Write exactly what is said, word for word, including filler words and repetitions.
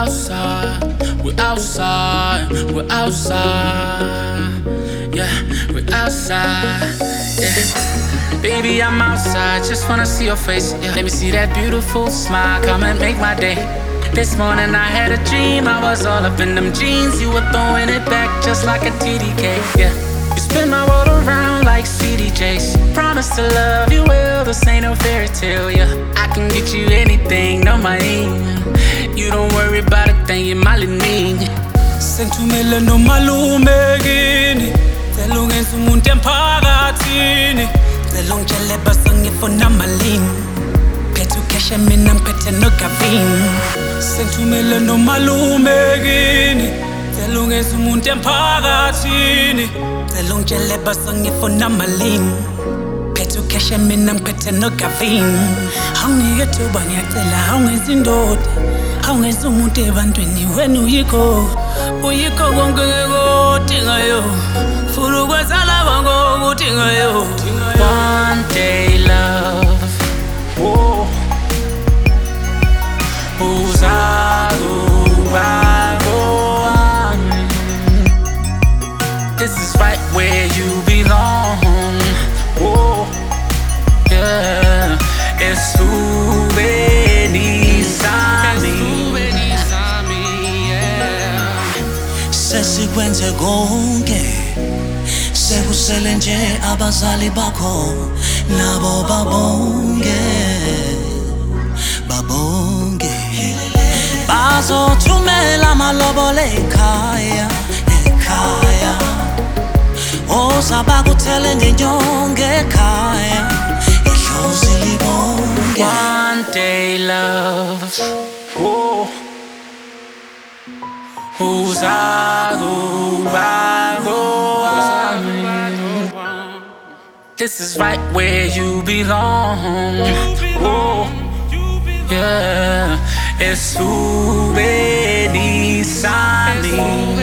outside, we're outside, we're outside. Yeah, we're outside. Yeah. Baby, I'm outside, just wanna see your face. Yeah. Let me see that beautiful smile, come and make my day. This morning I had a dream, I was all up in them jeans. You were throwing it back just like a T D K. Yeah. You spin my world around like C D Js. Promise to love you well, this ain't no fairy tale, yeah. I can get you anything, no money. You don't worry about a thing, you're my leaning. Sengithumele nomalume kini, cela ungenze umuntu emphakathini. Cela ungitshele bese ngifuna malini, phethe ukheshe mina ngiphethe nogavini. Sengithumele nomalume kini, cela ungenze umuntu emphakathini. Cela ungitshele bese ngifuna malini, phethe ukheshe mina ngiphethe nogavini. Awungike thuba ngiyacela, awungenze indoda, awungenze umuntu ebantwini, wena uyikho. Uyikho konke ngekudingayo, futhi ukwenza laba ngokudingayo. One day love, oh, uzakuba ngowami. This is right where you belong, oh, yeah. Esubeni sami, sesikwenze konke, sekusele nje abazali bakho nabo babonge, babonge. Bazothumela amalobolo ekhaya, ekhaya. Ozabakuthele ngenyongo ekhaya, idlozi libonge. One day love, oh, uzakuba ngowami. This is right where you belong, oh, yeah. Esubeni sami.